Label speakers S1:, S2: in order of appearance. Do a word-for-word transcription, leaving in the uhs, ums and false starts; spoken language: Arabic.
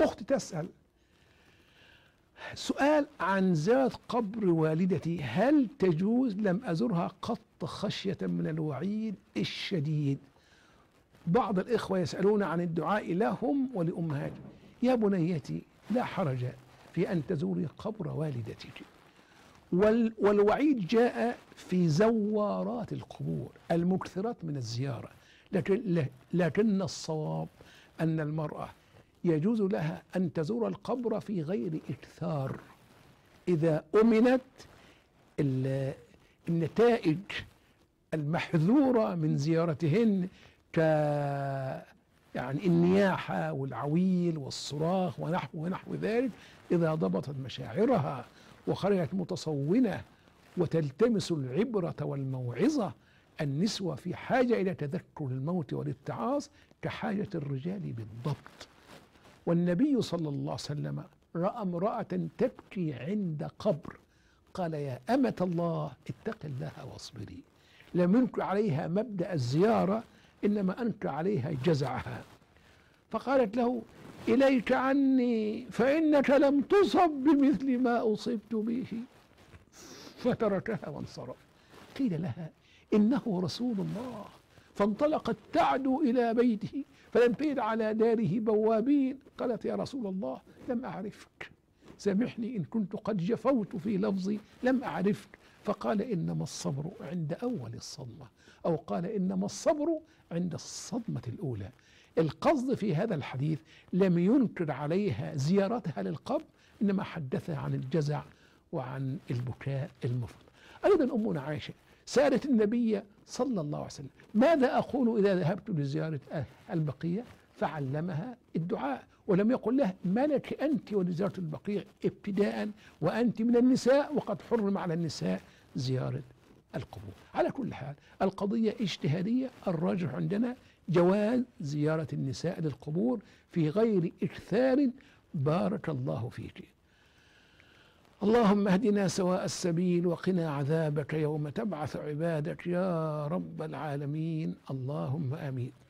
S1: أختي تسأل سؤال عن زيارة قبر والدتي، هل تجوز؟ لم أزرها قط خشية من الوعيد الشديد. بعض الإخوة يسألون عن الدعاء لهم ولأمهاتهم. يا بنيتي لا حرج في أن تزوري قبر والدتك، وال والوعيد جاء في زوارات القبور المكثرات من الزيارة، لكن, لكن الصواب أن المرأة يجوز لها أن تزور القبر في غير إكثار إذا أمنت النتائج المحذورة من زيارتهن، ك يعني النياحة والعويل والصراخ ونحو ونحو ذلك، إذا ضبطت مشاعرها وخرجت متصونة وتلتمس العبرة والموعظة. النسوة في حاجة إلى تذكر الموت والاتعاظ كحاجة الرجال بالضبط. والنبي صلى الله عليه وسلم رأى امرأة تبكي عند قبر، قال يا أمة الله اتق الله واصبري. لم ينكر عليها مبدأ الزيارة، إنما أنكر عليها جزعها، فقالت له إليك عني فإنك لم تصب بمثل ما أصبت به، فتركها وانصرف. قيل لها إنه رسول الله، فانطلقت تعدو إلى بيته، فلم تجد على داره بوابين. قالت يا رسول الله لم أعرفك، سامحني إن كنت قد جفوت في لفظي، لم أعرفك. فقال إنما الصبر عند أول الصدمة، أو قال إنما الصبر عند الصدمة الأولى. القصد في هذا الحديث لم ينكر عليها زيارتها للقبر، إنما حدثها عن الجزع وعن البكاء المفرط. أيضا أمنا عائشة سألت النبي صلى الله عليه وسلم ماذا أقول إذا ذهبت لزيارة البقيع، فعلمها الدعاء، ولم يقل له ما لك أنت ولزيارة البقيع ابتداء وأنت من النساء وقد حرم على النساء زيارة القبور. على كل حال القضية اجتهادية، الراجح عندنا جواز زيارة النساء للقبور في غير إكثار. بارك الله فيك. اللهم اهدنا سواء السبيل وقنا عذابك يوم تبعث عبادك يا رب العالمين، اللهم آمين.